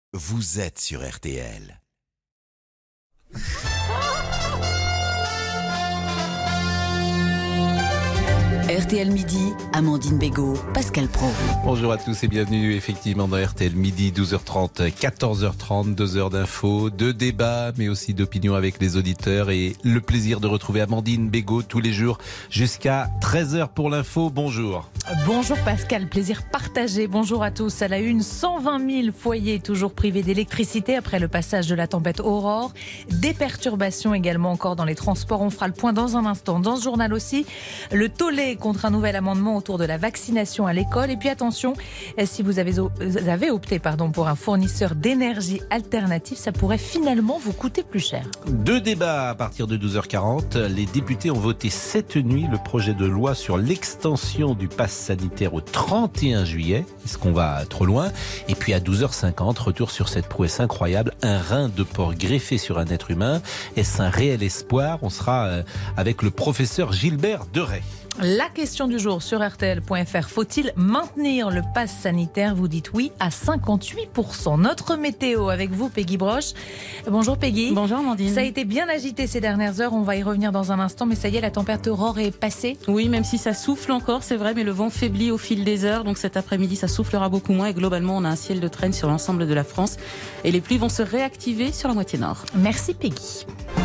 Vous êtes sur RTL. RTL Midi, Amandine Bégaud, Pascal Praud. Bonjour à tous et bienvenue effectivement dans RTL Midi, 12h30, 14h30, 2 heures d'infos, de débats, mais aussi d'opinions avec les auditeurs et le plaisir de retrouver Amandine Bégaud tous les jours jusqu'à 13h pour l'info. Bonjour. Bonjour Pascal, plaisir partagé. Bonjour à tous. À la une, 120 000 foyers toujours privés d'électricité après le passage de la tempête Aurore. Des perturbations également encore dans les transports. On fera le point dans un instant. Dans ce journal aussi, le tollé contre un nouvel amendement autour de la vaccination à l'école. Et puis attention, si vous avez opté pour un fournisseur d'énergie alternative, ça pourrait finalement vous coûter plus cher. Deux débats à partir de 12h40. Les députés ont voté cette nuit le projet de loi sur l'extension du pass sanitaire au 31 juillet. Est-ce qu'on va trop loin? Et puis à 12h50, retour sur cette prouesse incroyable. Un rein de porc greffé sur un être humain. Est-ce un réel espoir? On sera avec le professeur Gilbert Deray. La question du jour sur RTL.fr. Faut-il maintenir le pass sanitaire? Vous dites oui à 58%. Notre météo avec vous, Peggy Broche. Bonjour Peggy. Bonjour Amandine. Ça a été bien agité ces dernières heures. On va y revenir dans un instant. Mais ça y est, la tempête Aurore est passée. Oui, même si ça souffle encore, c'est vrai, mais le vent faiblit au fil des heures. Donc cet après-midi, ça soufflera beaucoup moins. Et globalement, on a un ciel de traîne sur l'ensemble de la France. Et les pluies vont se réactiver sur la moitié nord. Merci Peggy.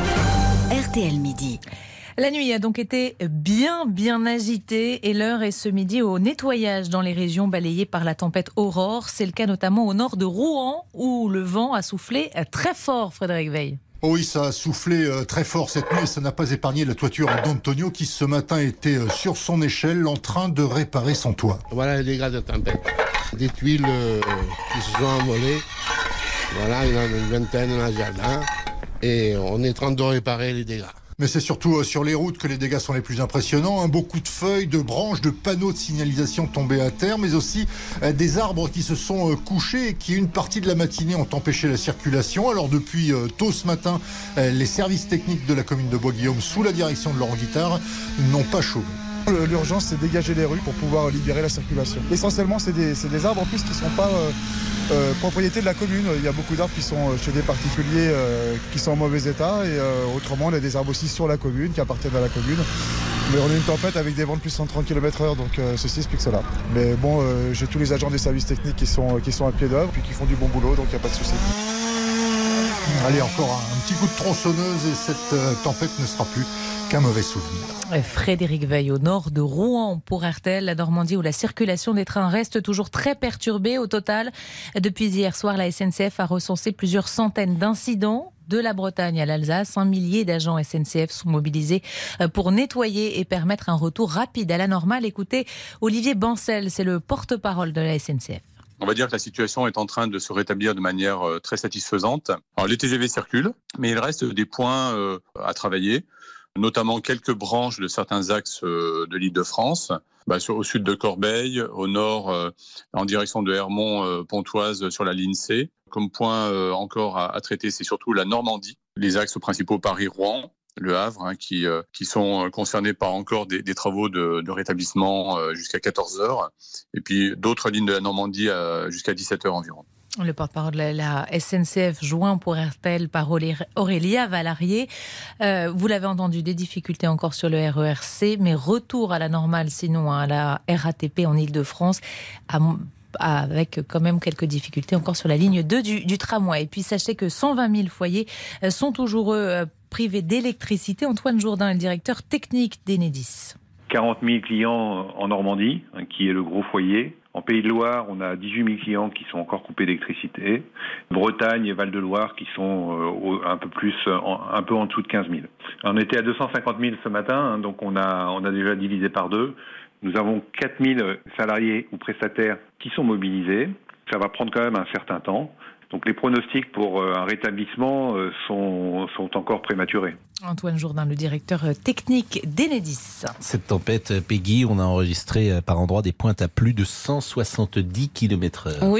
RTL Midi. La nuit a donc été bien agitée et l'heure est ce midi au nettoyage dans les régions balayées par la tempête Aurore. C'est le cas notamment au nord de Rouen où le vent a soufflé très fort, Frédéric Veil. Oh oui, ça a soufflé très fort cette nuit et ça n'a pas épargné la toiture d'Antonio qui ce matin était sur son échelle en train de réparer son toit. Voilà les dégâts de tempête. Des tuiles qui se sont envolées. Voilà, il y en a une vingtaine dans le jardin et on est en train de réparer les dégâts. Mais c'est surtout sur les routes que les dégâts sont les plus impressionnants. Beaucoup de feuilles, de branches, de panneaux de signalisation tombés à terre, mais aussi des arbres qui se sont couchés et qui, une partie de la matinée, ont empêché la circulation. Alors depuis tôt ce matin, les services techniques de la commune de Bois-Guillaume, sous la direction de Laurent Guittard, n'ont pas chômé. L'urgence, c'est de dégager les rues pour pouvoir libérer la circulation. Essentiellement, c'est des arbres en plus qui ne sont pas propriété de la commune. Il y a beaucoup d'arbres qui sont chez des particuliers qui sont en mauvais état et autrement, il y a des arbres aussi sur la commune qui appartiennent à la commune. Mais on a une tempête avec des vents de plus de 130 km/h, donc ceci explique cela. Mais bon, j'ai tous les agents des services techniques qui sont à pied d'œuvre et qui font du bon boulot, donc il n'y a pas de souci. Allez, encore un petit coup de tronçonneuse et cette tempête ne sera plus qu'un mauvais souvenir. Frédéric Veil au nord de Rouen pour RTL, la Normandie où la circulation des trains reste toujours très perturbée. Au total, depuis hier soir, la SNCF a recensé plusieurs centaines d'incidents. De la Bretagne à l'Alsace, un millier d'agents SNCF sont mobilisés pour nettoyer et permettre un retour rapide à la normale. Écoutez, Olivier Bancel, c'est le porte-parole de la SNCF. On va dire que la situation est en train de se rétablir de manière très satisfaisante. Alors, les TGV circulent, mais il reste des points à travailler, notamment quelques branches de certains axes de l'Île-de-France, au sud de Corbeil, au nord en direction de Hermont-Pontoise sur la ligne C. Comme point encore à traiter, c'est surtout la Normandie, les axes principaux Paris-Rouen, Le Havre, qui sont concernés par encore des travaux de rétablissement jusqu'à 14h, et puis d'autres lignes de la Normandie jusqu'à 17h environ. Le porte-parole de la SNCF joint pour RTL par Aurélia Valarié. Vous l'avez entendu, des difficultés encore sur le RER-C, mais retour à la normale sinon à la RATP en Île-de-France, avec quand même quelques difficultés encore sur la ligne 2 du tramway. Et puis sachez que 120 000 foyers sont toujours privés d'électricité. Antoine Jourdain est le directeur technique d'Enedis. 40 000 clients en Normandie, qui est le gros foyer. En Pays de Loire, on a 18 000 clients qui sont encore coupés d'électricité. Bretagne et Val-de-Loire qui sont un peu en dessous de 15 000. On était à 250 000 ce matin, donc on a déjà divisé par deux. Nous avons 4 000 salariés ou prestataires qui sont mobilisés. Ça va prendre quand même un certain temps. Donc les pronostics pour un rétablissement sont encore prématurés. Antoine Jourdain, le directeur technique d'Enedis. Cette tempête, Peggy, on a enregistré par endroits des pointes à plus de 170 km/h. Oui,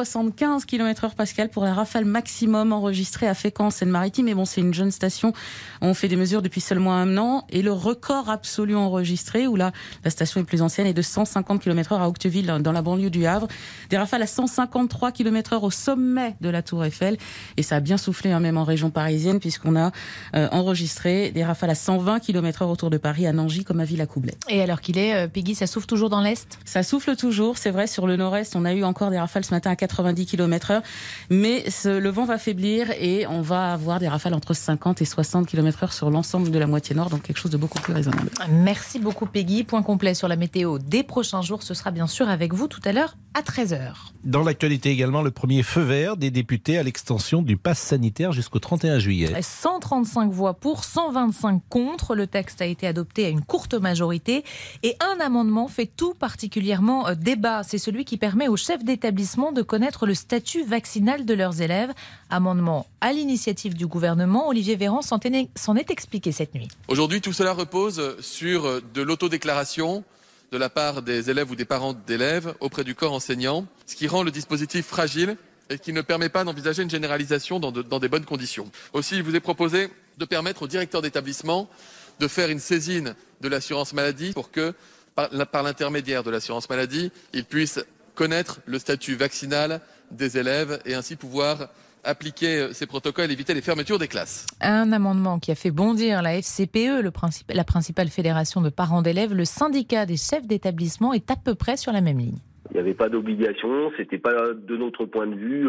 175 km/h, Pascal, pour la rafale maximum enregistrée à Fécamp, en Seine-Maritime. Mais bon, c'est une jeune station. On fait des mesures depuis seulement 1 an. Et le record absolu enregistré, où là, la station est plus ancienne, est de 150 km/h à Octeville, dans la banlieue du Havre. Des rafales à 153 km/h au sommet de la Tour Eiffel. Et ça a bien soufflé, même en région parisienne, puisqu'on a enregistré des rafales à 120 km/h autour de Paris, à Nangy comme à Villacoublay. Et alors qu'il est, Peggy, ça souffle toujours dans l'Est ? Ça souffle toujours, c'est vrai, sur le nord-est, on a eu encore des rafales ce matin à 90 km/h, mais le vent va faiblir et on va avoir des rafales entre 50 et 60 km/h sur l'ensemble de la moitié nord, donc quelque chose de beaucoup plus raisonnable. Merci beaucoup, Peggy. Point complet sur la météo des prochains jours, ce sera bien sûr avec vous tout à l'heure à 13h. Dans l'actualité également, le premier feu vert des députés à l'extension du pass sanitaire jusqu'au 31 juillet. 135 voix pour, 125 contre. Le texte a été adopté à une courte majorité et un amendement fait tout particulièrement débat. C'est celui qui permet aux chefs d'établissement de connaître le statut vaccinal de leurs élèves. Amendement à l'initiative du gouvernement. Olivier Véran s'en est expliqué cette nuit. Aujourd'hui, tout cela repose sur de l'autodéclaration de la part des élèves ou des parents d'élèves auprès du corps enseignant, ce qui rend le dispositif fragile et qui ne permet pas d'envisager une généralisation dans des bonnes conditions. Aussi, il vous est proposé de permettre au directeur d'établissement de faire une saisine de l'assurance maladie pour que, par l'intermédiaire de l'assurance maladie, il puisse connaître le statut vaccinal des élèves et ainsi pouvoir appliquer ces protocoles et éviter les fermetures des classes. Un amendement qui a fait bondir la FCPE, la principale fédération de parents d'élèves. Le syndicat des chefs d'établissement est à peu près sur la même ligne. Il n'y avait pas d'obligation, c'était pas de notre point de vue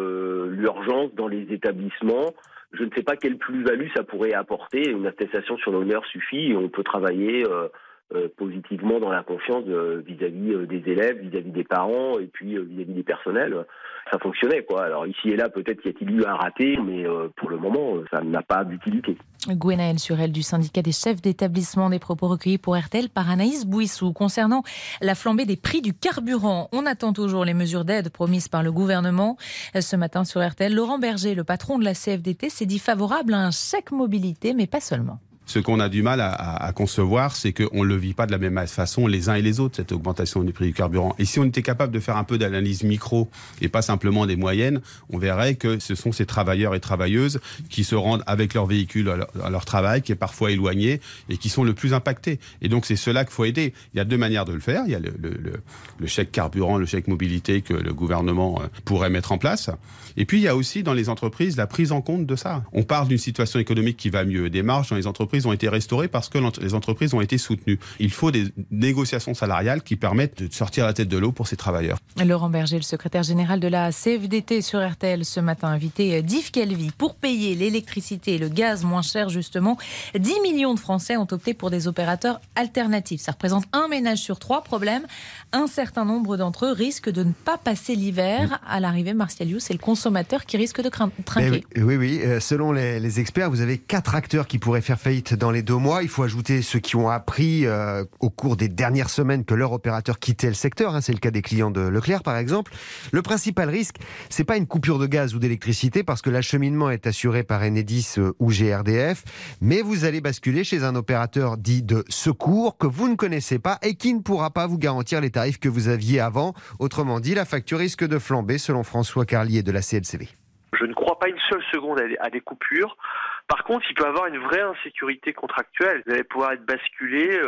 l'urgence dans les établissements. Je ne sais pas quelle plus-value ça pourrait apporter. Une attestation sur l'honneur suffit et on peut travailler positivement dans la confiance vis-à-vis des élèves, vis-à-vis des parents et puis vis-à-vis des personnels. Ça fonctionnait, quoi. Alors ici et là, peut-être y a-t-il eu un raté, mais pour le moment, ça n'a pas d'utilité. Gwenaëlle Surel du syndicat des chefs d'établissement, des propos recueillis pour RTL par Anaïs Bouissou. Concernant la flambée des prix du carburant, on attend toujours les mesures d'aide promises par le gouvernement. Ce matin sur RTL, Laurent Berger, le patron de la CFDT, s'est dit favorable à un chèque mobilité, mais pas seulement. Ce qu'on a du mal à concevoir, c'est qu'on ne le vit pas de la même façon les uns et les autres, cette augmentation du prix du carburant. Et si on était capable de faire un peu d'analyse micro et pas simplement des moyennes, on verrait que ce sont ces travailleurs et travailleuses qui se rendent avec leur véhicule à leur travail, qui est parfois éloigné et qui sont le plus impactés. Et donc c'est cela qu'il faut aider. Il y a deux manières de le faire. Il y a le chèque carburant, le chèque mobilité que le gouvernement pourrait mettre en place. Et puis il y a aussi dans les entreprises la prise en compte de ça. On parle d'une situation économique qui va mieux. Des marges dans les entreprises ont été restaurées parce que les entreprises ont été soutenues. Il faut des négociations salariales qui permettent de sortir la tête de l'eau pour ces travailleurs. Laurent Berger, le secrétaire général de la CFDT sur RTL ce matin, invité d'Yves Calvi. Pour payer l'électricité et le gaz moins cher, justement, 10 millions de Français ont opté pour des opérateurs alternatifs. Ça représente un ménage sur 3. Problème, un certain nombre d'entre eux risquent de ne pas passer l'hiver. À l'arrivée, Martial You, c'est le consommateur qui risque de trinquer. Oui. Selon les experts, vous avez 4 acteurs qui pourraient faire faillite dans les 2 mois. Il faut ajouter ceux qui ont appris au cours des dernières semaines que leur opérateur quittait le secteur. C'est le cas des clients de Leclerc, par exemple. Le principal risque, c'est pas une coupure de gaz ou d'électricité parce que l'acheminement est assuré par Enedis ou GRDF, mais vous allez basculer chez un opérateur dit de secours que vous ne connaissez pas et qui ne pourra pas vous garantir les tarifs que vous aviez avant. Autrement dit, la facture risque de flamber, selon François Carlier de la CLCV. Je ne crois pas une seule seconde à des coupures. Par contre, il peut y avoir une vraie insécurité contractuelle. Vous allez pouvoir être basculé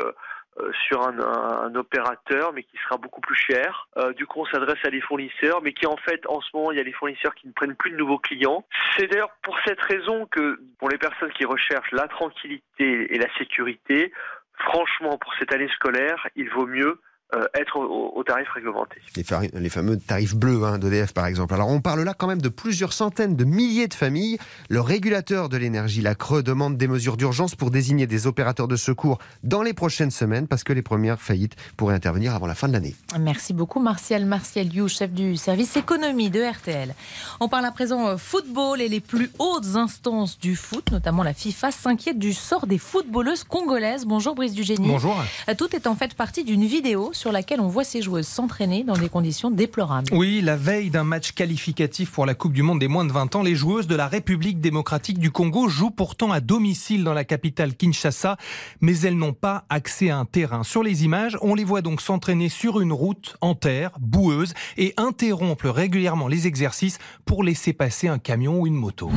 sur un opérateur, mais qui sera beaucoup plus cher. Du coup, on s'adresse à des fournisseurs, mais qui en fait, en ce moment, il y a des fournisseurs qui ne prennent plus de nouveaux clients. C'est d'ailleurs pour cette raison que, pour les personnes qui recherchent la tranquillité et la sécurité, franchement, pour cette année scolaire, il vaut mieux être au tarif réglementé. Les fameux tarifs bleus d'EDF par exemple. Alors on parle là quand même de plusieurs centaines de milliers de familles. Le régulateur de l'énergie, la CRE, demande des mesures d'urgence pour désigner des opérateurs de secours dans les prochaines semaines parce que les premières faillites pourraient intervenir avant la fin de l'année. Merci beaucoup Martial You, chef du service économie de RTL. On parle à présent football et les plus hautes instances du foot, notamment la FIFA, s'inquiète du sort des footballeuses congolaises. Bonjour Brice Dugénie. Bonjour. Tout est en fait partie d'une vidéo sur laquelle on voit ces joueuses s'entraîner dans des conditions déplorables. Oui, la veille d'un match qualificatif pour la Coupe du Monde des moins de 20 ans, les joueuses de la République démocratique du Congo jouent pourtant à domicile dans la capitale Kinshasa, mais elles n'ont pas accès à un terrain. Sur les images, on les voit donc s'entraîner sur une route en terre, boueuse, et interrompre régulièrement les exercices pour laisser passer un camion ou une moto.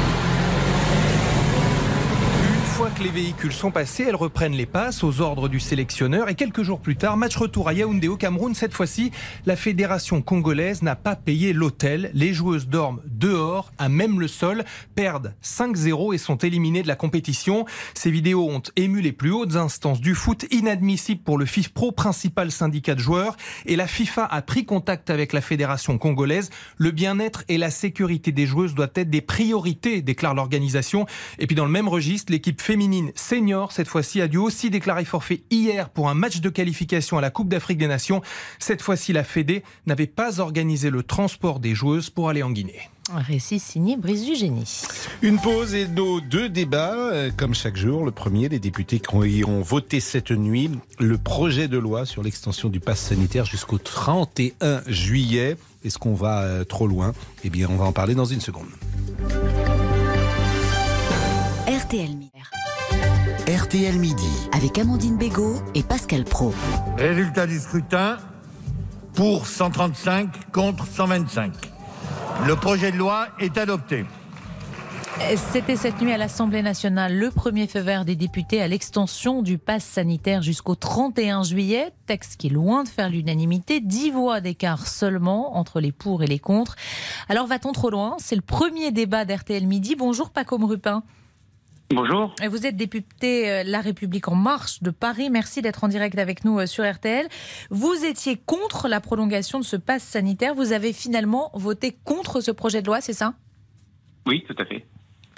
Une fois que les véhicules sont passés, elles reprennent les passes aux ordres du sélectionneur et quelques jours plus tard, match retour à Yaoundé au Cameroun. Cette fois-ci, la fédération congolaise n'a pas payé l'hôtel. Les joueuses dorment dehors, à même le sol, perdent 5-0 et sont éliminées de la compétition. Ces vidéos ont ému les plus hautes instances du foot, inadmissibles pour le FIFPro, principal syndicat de joueurs. Et la FIFA a pris contact avec la fédération congolaise. Le bien-être et la sécurité des joueuses doivent être des priorités, déclare l'organisation. Et puis dans le même registre, l'équipe féminine senior, cette fois-ci, a dû aussi déclarer forfait hier pour un match de qualification à la Coupe d'Afrique des Nations. Cette fois-ci, la Fédé n'avait pas organisé le transport des joueuses pour aller en Guinée. Un récit signé Brice du Génie. Une pause et nos deux débats, comme chaque jour. Le premier, les députés qui ont voté cette nuit le projet de loi sur l'extension du pass sanitaire jusqu'au 31 juillet. Est-ce qu'on va trop loin ? Eh bien, on va en parler dans une seconde. RTL Midi. RTL Midi. Avec Amandine Bégaud et Pascal Praud. Résultat du scrutin, pour 135 contre 125. Le projet de loi est adopté. C'était cette nuit à l'Assemblée nationale le premier feu vert des députés à l'extension du pass sanitaire jusqu'au 31 juillet. Texte qui est loin de faire l'unanimité. 10 voix d'écart seulement entre les pour et les contre. Alors va-t-on trop loin ? C'est le premier débat d'RTL Midi. Bonjour Paco Mrupin. Bonjour. Vous êtes député La République En Marche de Paris. Merci d'être en direct avec nous sur RTL. Vous étiez contre la prolongation de ce pass sanitaire. Vous avez finalement voté contre ce projet de loi, c'est ça ? Oui, tout à fait. Pourquoi ?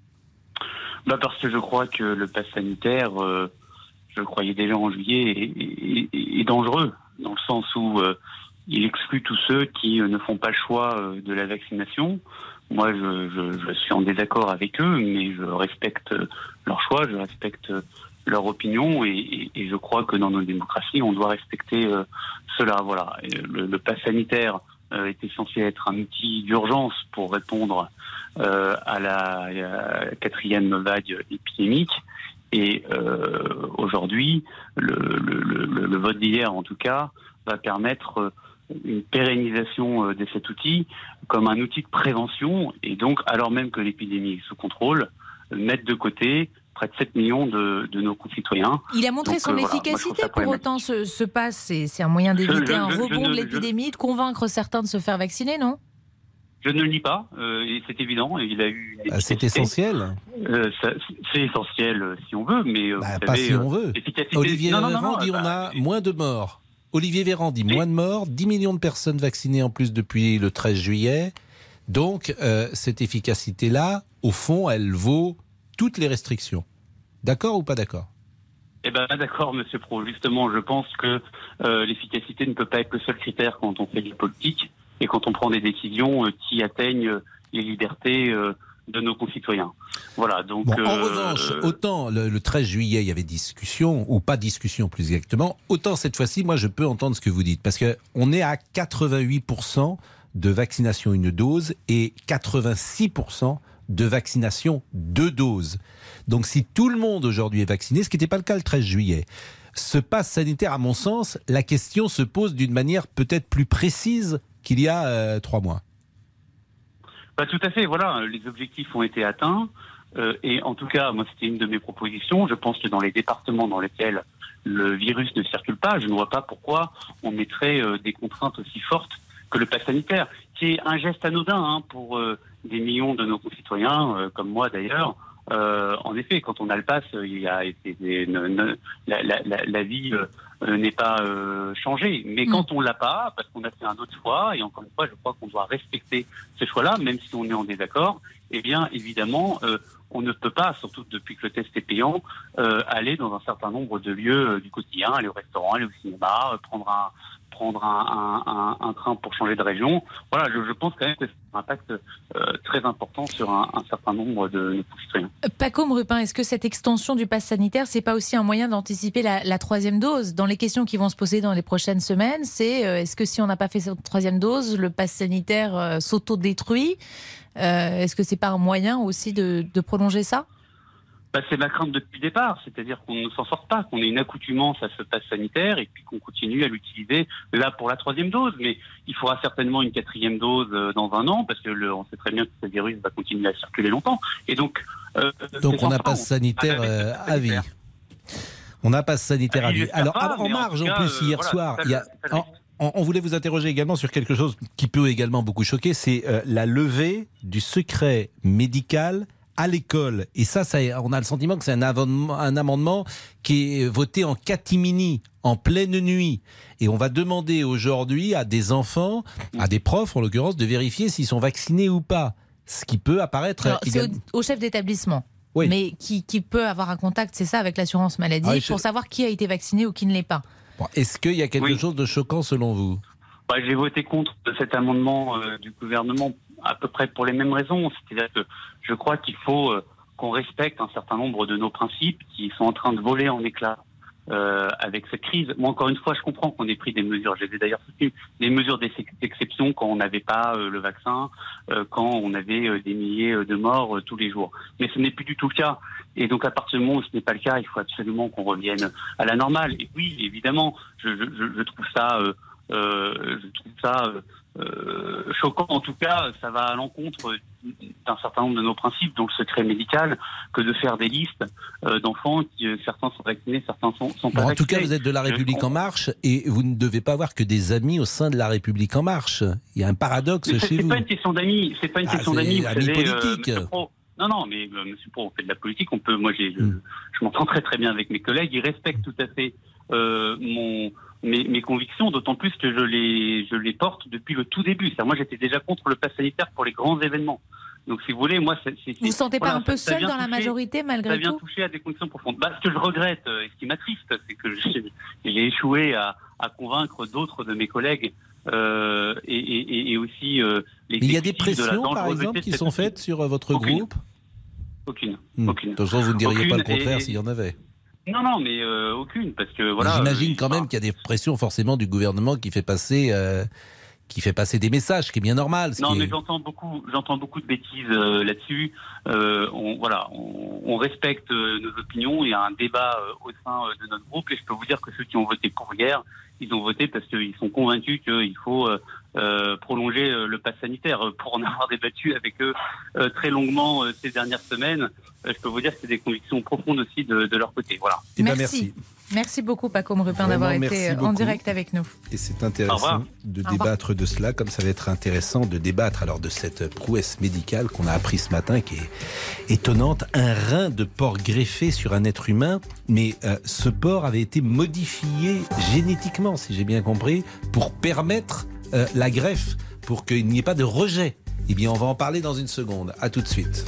Parce que je crois que le pass sanitaire, je le croyais déjà en juillet, est dangereux, dans le sens où il exclut tous ceux qui ne font pas le choix de la vaccination. Moi, je suis en désaccord avec eux, mais je respecte leur choix, je respecte leur opinion, et je crois que dans nos démocraties, on doit respecter cela. Voilà. Le pass sanitaire était censé être un outil d'urgence pour répondre à la 4e vague épidémique. Et aujourd'hui, le vote d'hier, en tout cas, va permettre une pérennisation de cet outil comme un outil de prévention, et donc, alors même que l'épidémie est sous contrôle, mettre de côté près de 7 millions de nos concitoyens. Il a montré son efficacité, pour autant ce pass, c'est un moyen d'éviter un rebond de l'épidémie, de convaincre certains de se faire vacciner, non ? Je ne le nie pas, et c'est évident, il a eu... C'est essentiel. C'est essentiel si on veut, mais... pas si on veut. Olivier Véran dit on a moins de morts. Olivier Véran dit moins de morts, 10 millions de personnes vaccinées en plus depuis le 13 juillet. Donc, cette efficacité-là, au fond, elle vaut toutes les restrictions. D'accord ou pas d'accord ? Eh bien, d'accord, Monsieur Praud. Justement, je pense que l'efficacité ne peut pas être le seul critère quand on fait de la politique et quand on prend des décisions qui atteignent les libertés de nos concitoyens. Voilà, donc... Bon, en revanche, autant le 13 juillet, il y avait discussion, ou pas discussion plus exactement, autant cette fois-ci, moi, je peux entendre ce que vous dites. Parce qu'on est à 88% de vaccination une dose et 86% de vaccination 2 doses. Donc si tout le monde aujourd'hui est vacciné, ce qui n'était pas le cas le 13 juillet, ce pass sanitaire, à mon sens, la question se pose d'une manière peut-être plus précise qu'il y a 3 mois. Tout à fait, voilà, les objectifs ont été atteints, et en tout cas, moi c'était une de mes propositions. Je pense que dans les départements dans lesquels le virus ne circule pas, je ne vois pas pourquoi on mettrait des contraintes aussi fortes que le pass sanitaire, qui est un geste anodin pour des millions de nos concitoyens, comme moi d'ailleurs. En effet, quand on a le pass, la vie n'est pas changée. Mais quand on l'a pas, parce qu'on a fait un autre choix, et encore une fois, je crois qu'on doit respecter ce choix-là, même si on est en désaccord, eh bien, évidemment, on ne peut pas, surtout depuis que le test est payant, aller dans un certain nombre de lieux du quotidien, aller au restaurant, aller au cinéma, prendre un train pour changer de région. Voilà, je pense quand même que c'est un impact très important sur un certain nombre de nos concitoyens. Pacôme Rupin, est-ce que cette extension du pass sanitaire, c'est pas aussi un moyen d'anticiper la troisième dose? Dans les questions qui vont se poser dans les prochaines semaines, c'est est-ce que si on n'a pas fait cette troisième dose, le pass sanitaire s'auto-détruit? Est-ce que c'est pas un moyen aussi de prolonger ça? C'est ma crainte depuis le départ, c'est-à-dire qu'on ne s'en sorte pas, qu'on ait une accoutumance à ce pass sanitaire et puis qu'on continue à l'utiliser là pour la troisième dose. Mais il faudra certainement une quatrième dose dans un an parce que on sait très bien que ce virus va continuer à circuler longtemps. Et donc on a pass sanitaire à vie. On a pass sanitaire à vie. Alors en marge, en plus, hier soir, on voulait vous interroger également sur quelque chose qui peut également beaucoup choquer, c'est la levée du secret médical à l'école. Et ça, on a le sentiment que c'est un amendement qui est voté en catimini, en pleine nuit. Et on va demander aujourd'hui à des enfants, à des profs en l'occurrence, de vérifier s'ils sont vaccinés ou pas. Ce qui peut apparaître... Alors, c'est au chef d'établissement. Oui. Mais qui peut avoir un contact, c'est ça, avec l'assurance maladie, pour savoir qui a été vacciné ou qui ne l'est pas. Bon, est-ce qu'il y a quelque chose de choquant selon vous? J'ai voté contre cet amendement du gouvernement à peu près pour les mêmes raisons. C'est-à-dire que je crois qu'il faut qu'on respecte un certain nombre de nos principes qui sont en train de voler en éclats avec cette crise. Moi, encore une fois, je comprends qu'on ait pris des mesures. J'ai d'ailleurs soutenu des mesures d'exception quand on n'avait pas le vaccin, quand on avait des milliers de morts tous les jours. Mais ce n'est plus du tout le cas. Et donc, à partir du moment où ce n'est pas le cas, il faut absolument qu'on revienne à la normale. Et oui, évidemment, je trouve ça... choquant. En tout cas, ça va à l'encontre d'un certain nombre de nos principes, dont le secret médical, que de faire des listes d'enfants qui certains sont vaccinés, certains sont pas vaccinés. En tout cas, vous êtes de La République En Marche et vous ne devez pas avoir que des amis au sein de La République En Marche. Il y a un paradoxe chez vous. C'est pas une question d'amis. C'est pas une question d'amis. Amis politiques. Non, mais Monsieur Pro, on fait de la politique. Moi, je m'entends très très bien avec mes collègues. Ils respectent tout à fait mes convictions, d'autant plus que je les porte depuis le tout début. Moi, j'étais déjà contre le pass sanitaire pour les grands événements. Donc, si vous voulez, moi, vous ne sentez pas un peu seul dans la majorité, malgré tout? Ça vient toucher à des conditions profondes. Ce que je regrette, et ce qui m'attriste, c'est que j'ai échoué à convaincre d'autres de mes collègues et aussi les. Il y a des pressions, par exemple, qui sont faites sur votre groupe? Aucune. De toute façon, vous ne diriez pas le contraire s'il y en avait. Non, mais aucune, parce que voilà. J'imagine quand même qu'il y a des pressions forcément du gouvernement qui fait passer des messages, ce qui est bien normal. Mais j'entends beaucoup de bêtises là-dessus. On respecte nos opinions. Il y a un débat au sein de notre groupe, et je peux vous dire que ceux qui ont voté pour hier, ils ont voté parce qu'ils sont convaincus qu'il faut prolonger le pass sanitaire. Pour en avoir débattu avec eux très longuement ces dernières semaines, je peux vous dire que c'est des convictions profondes aussi de leur côté. Voilà. Merci. Merci beaucoup, Pacôme Rupin, d'avoir été en direct avec nous. Et c'est intéressant de débattre de cela, comme ça va être intéressant de débattre alors de cette prouesse médicale qu'on a appris ce matin, qui est étonnante. Un rein de porc greffé sur un être humain, mais ce porc avait été modifié génétiquement, si j'ai bien compris, pour permettre la greffe, pour qu'il n'y ait pas de rejet. Eh bien, on va en parler dans une seconde. À tout de suite.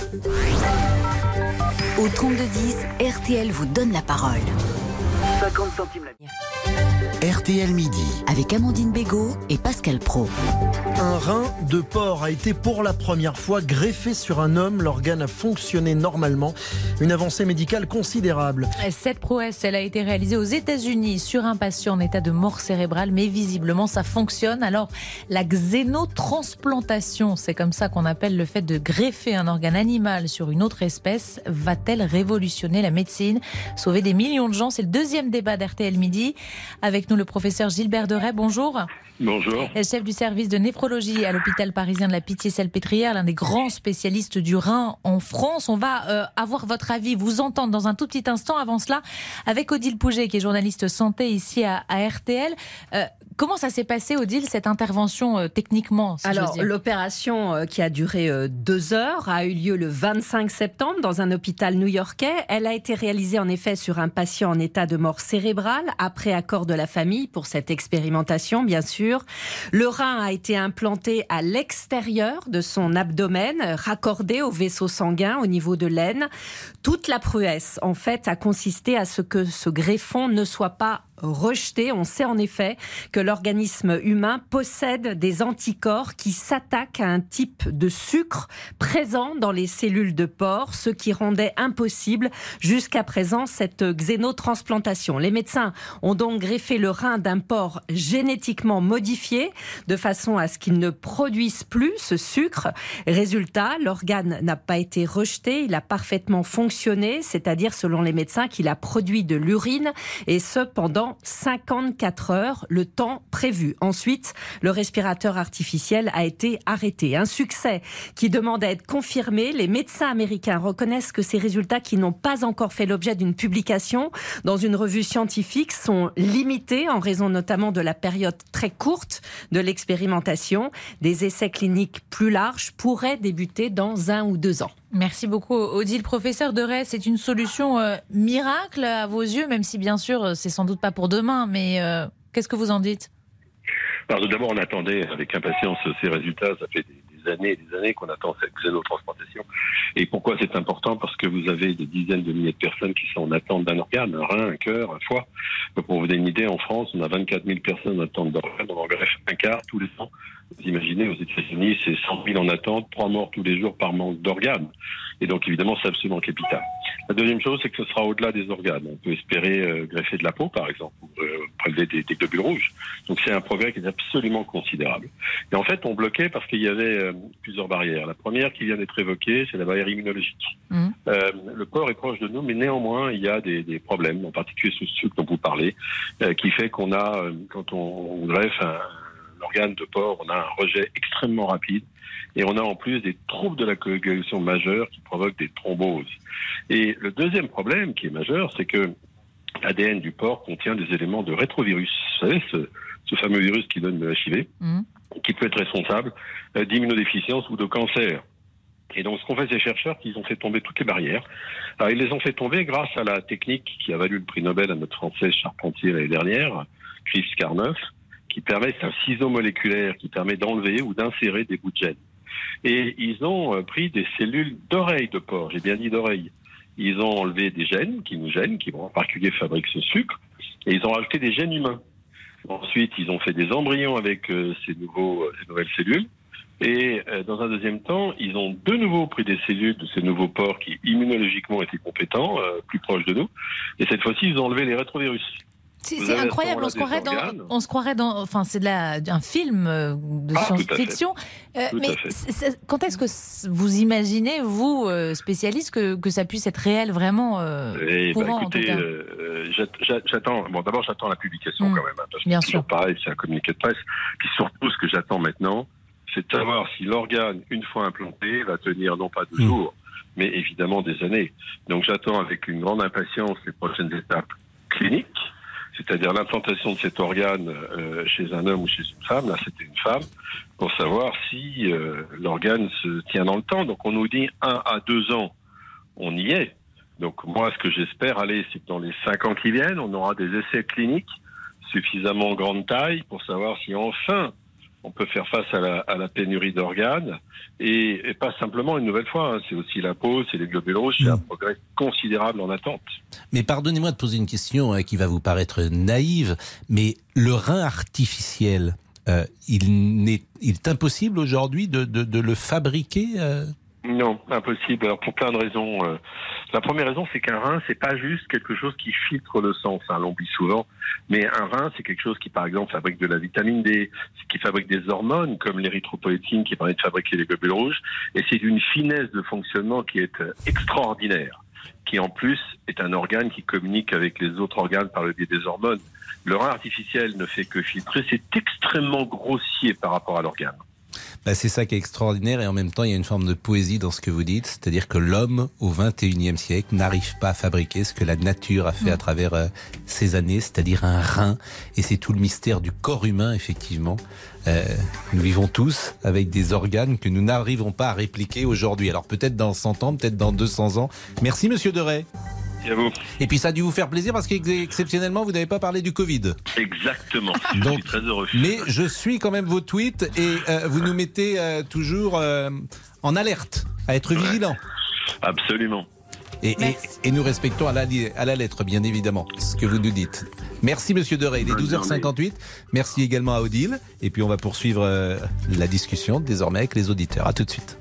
Au 3210, RTL vous donne la parole. 50 centimes la minute. RTL Midi. Avec Amandine Bégaud et Pascal Praud. Un rein de porc a été pour la première fois greffé sur un homme. L'organe a fonctionné normalement. Une avancée médicale considérable. Cette prouesse, elle a été réalisée aux États-Unis sur un patient en état de mort cérébrale, mais visiblement ça fonctionne. Alors, la xénotransplantation, c'est comme ça qu'on appelle le fait de greffer un organe animal sur une autre espèce, va-t-elle révolutionner la médecine, sauver des millions de gens? C'est le deuxième débat d'RTL Midi. Avec nous, le professeur Gilbert Deray. Bonjour. Bonjour. Chef du service de néphrologie à l'hôpital parisien de la Pitié-Salpêtrière, l'un des grands spécialistes du rein en France. On va avoir votre avis, vous entendre dans un tout petit instant. Avant cela, avec Odile Pouget, qui est journaliste santé ici à RTL. Comment ça s'est passé, Odile, cette intervention techniquement, si Alors, l'opération qui a duré 2 heures a eu lieu le 25 septembre dans un hôpital new-yorkais. Elle a été réalisée en effet sur un patient en état de mort cérébrale, après accord de la famille pour cette expérimentation, bien sûr. Le rein a été implanté à l'extérieur de son abdomen, raccordé au vaisseau sanguin au niveau de l'aine. Toute la prouesse, en fait, a consisté à ce que ce greffon ne soit pas rejeté. On sait en effet que l'organisme humain possède des anticorps qui s'attaquent à un type de sucre présent dans les cellules de porc, ce qui rendait impossible jusqu'à présent cette xénotransplantation. Les médecins ont donc greffé le rein d'un porc génétiquement modifié de façon à ce qu'il ne produise plus ce sucre. Résultat, l'organe n'a pas été rejeté, il a parfaitement fonctionné, c'est-à-dire selon les médecins qu'il a produit de l'urine et ce pendant 54 heures, le temps prévu. Ensuite, le respirateur artificiel a été arrêté. Un succès qui demande à être confirmé. Les médecins américains reconnaissent que ces résultats qui n'ont pas encore fait l'objet d'une publication dans une revue scientifique sont limités en raison notamment de la période très courte de l'expérimentation. Des essais cliniques plus larges pourraient débuter dans 1 ou 2 ans. Merci beaucoup, Odile. Professeur Deray, c'est une solution miracle à vos yeux, même si bien sûr c'est sans doute pas pour demain, mais qu'est-ce que vous en dites ? Alors, d'abord, on attendait avec impatience ces résultats. Ça fait des années et des années qu'on attend cette xénotransplantation. Et pourquoi c'est important ? Parce que vous avez des dizaines de milliers de personnes qui sont en attente d'un organe, un rein, un cœur, un foie. Donc, pour vous donner une idée, en France, on a 24 000 personnes en attente d'organes. On en greffe un quart tous les ans. Vous imaginez, aux États-Unis, c'est 100 000 en attente, 3 morts tous les jours par manque d'organes. Et donc, évidemment, c'est absolument capital. La deuxième chose, c'est que ce sera au-delà des organes. On peut espérer greffer de la peau, par exemple, ou prélever des globules rouges. Donc, c'est un progrès qui est absolument considérable. Et en fait, on bloquait parce qu'il y avait plusieurs barrières. La première qui vient d'être évoquée, c'est la barrière immunologique. Le porc est proche de nous, mais néanmoins, il y a des problèmes, en particulier ce sucre dont vous parlez, qui fait qu'on a, quand on greffe l'organe de porc, on a un rejet extrêmement rapide et on a en plus des troubles de la coagulation majeure qui provoquent des thromboses. Et le deuxième problème qui est majeur, c'est que l'ADN du porc contient des éléments de rétrovirus. Vous savez, ce fameux virus qui donne le HIV, qui peut être responsable d'immunodéficience ou de cancer. Et donc, ce qu'ont fait ces chercheurs, c'est qu'ils ont fait tomber toutes les barrières. Alors, ils les ont fait tomber grâce à la technique qui a valu le prix Nobel à notre Français Charpentier l'année dernière, CRISPR-Cas9, qui permet, c'est un ciseau moléculaire qui permet d'enlever ou d'insérer des bouts de gènes. Et ils ont pris des cellules d'oreille de porc, j'ai bien dit d'oreille. Ils ont enlevé des gènes qui nous gênent, qui en particulier fabriquent ce sucre, et ils ont rajouté des gènes humains. Ensuite, ils ont fait des embryons avec ces nouvelles cellules. Et dans un deuxième temps, ils ont de nouveau pris des cellules de ces nouveaux porcs qui immunologiquement étaient compétents, plus proches de nous. Et cette fois-ci, ils ont enlevé les rétrovirus. C'est incroyable, on se croirait dans, enfin c'est un film de science-fiction. Mais quand est-ce que vous imaginez, vous, spécialiste, que ça puisse être réel vraiment courant, écoutez, en tout cas. J'attends. Bon, d'abord j'attends la publication quand même, parce que bien c'est toujours pareil, c'est un communiqué de presse. Puis surtout, ce que j'attends maintenant, c'est de savoir si l'organe, une fois implanté, va tenir non pas 2 jours, mais évidemment des années. Donc j'attends avec une grande impatience les prochaines étapes cliniques. C'est-à-dire l'implantation de cet organe chez un homme ou chez une femme, là c'était une femme, pour savoir si l'organe se tient dans le temps. Donc on nous dit 1 à 2 ans, on y est. Donc moi ce que j'espère aller, c'est que dans les 5 ans qui viennent, on aura des essais cliniques suffisamment grande taille pour savoir si enfin on peut faire face à la pénurie d'organes et pas simplement une nouvelle fois, c'est aussi la peau, c'est les globules rouges, c'est un progrès considérable en attente. Mais pardonnez-moi de poser une question qui va vous paraître naïve, mais le rein artificiel, il est impossible aujourd'hui de le fabriquer Non, impossible. Alors pour plein de raisons. La première raison, c'est qu'un rein, c'est pas juste quelque chose qui filtre le sang. Ça, on l'oublie souvent. Mais un rein, c'est quelque chose qui, par exemple, fabrique de la vitamine D, qui fabrique des hormones comme l'érythropoïétine qui permet de fabriquer les globules rouges. Et c'est d'une finesse de fonctionnement qui est extraordinaire, qui en plus est un organe qui communique avec les autres organes par le biais des hormones. Le rein artificiel ne fait que filtrer. C'est extrêmement grossier par rapport à l'organe. C'est ça qui est extraordinaire et en même temps il y a une forme de poésie dans ce que vous dites, c'est-à-dire que l'homme au XXIe siècle n'arrive pas à fabriquer ce que la nature a fait à travers ces années, c'est-à-dire un rein, et c'est tout le mystère du corps humain effectivement. Nous vivons tous avec des organes que nous n'arrivons pas à répliquer aujourd'hui, alors peut-être dans 100 ans, peut-être dans 200 ans. Merci Monsieur Deray. Merci à vous. Et puis ça a dû vous faire plaisir parce qu'exceptionnellement vous n'avez pas parlé du Covid. Exactement, je suis très heureux. Mais je suis quand même vos tweets et vous nous mettez toujours en alerte, à être vigilant. Absolument. Et nous respectons à la lettre, bien évidemment, ce que vous nous dites. Merci Monsieur Deray, il est 12h58. Merci également à Odile. Et puis on va poursuivre la discussion désormais avec les auditeurs. À tout de suite.